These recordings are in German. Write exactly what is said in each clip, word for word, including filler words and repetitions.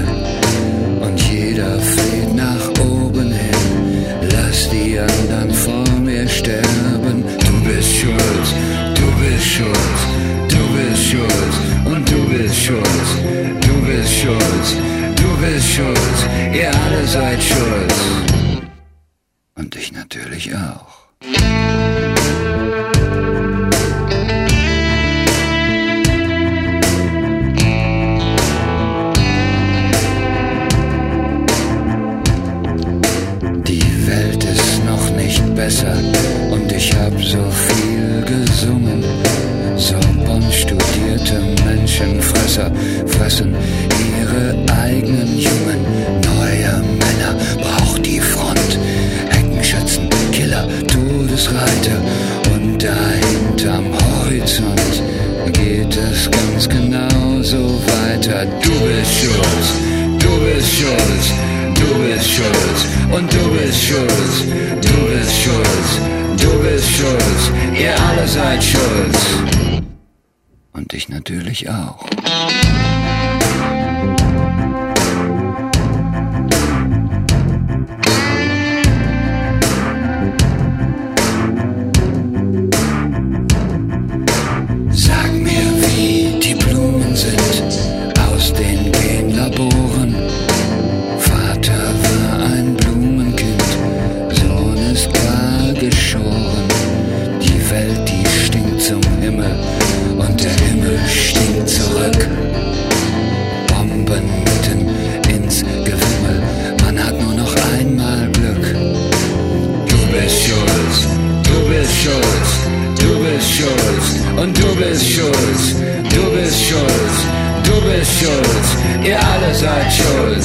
und jeder fleht nach oben hin. Lass die anderen vor mir sterben. Du bist schuld, du bist schuld, du bist schuld und du bist schuld, du bist schuld, du bist schuld, ihr alle seid schuld. Und ich natürlich auch. Besser und ich hab so viel gesungen. Sorbonne-studierte Menschenfresser fressen ihre eigenen Jungen. Neue Männer braucht die Front. Heckenschützen, Killer, Todesreiter. Und da hinterm Horizont geht es ganz genauso weiter. Du bist schuld, du bist schuld, du bist schuld und du bist schuld, du bist schuld, du bist schuld, ihr alle seid schuld. Und ich natürlich auch. Sag mir, wie die Blumen sind aus den Genlaboren. Vater war ein Blumenkind, Sohn ist gar geschoren. Die Welt, die stinkt zum Himmel und der Himmel stinkt zurück. Bomben mitten ins Gewimmel, man hat nur noch einmal Glück. Du bist schuld, du bist schuld, du bist schuld und du bist schuld, du bist schuld, du bist schuld, ihr alle seid schuld.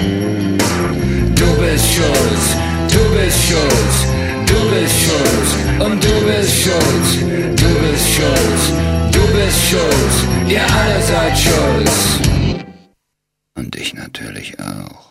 Du bist schuld, du bist schuld, du bist schuld und du bist schuld, du bist schuld, du bist schuld, ihr alle seid schuld. Und ich natürlich auch.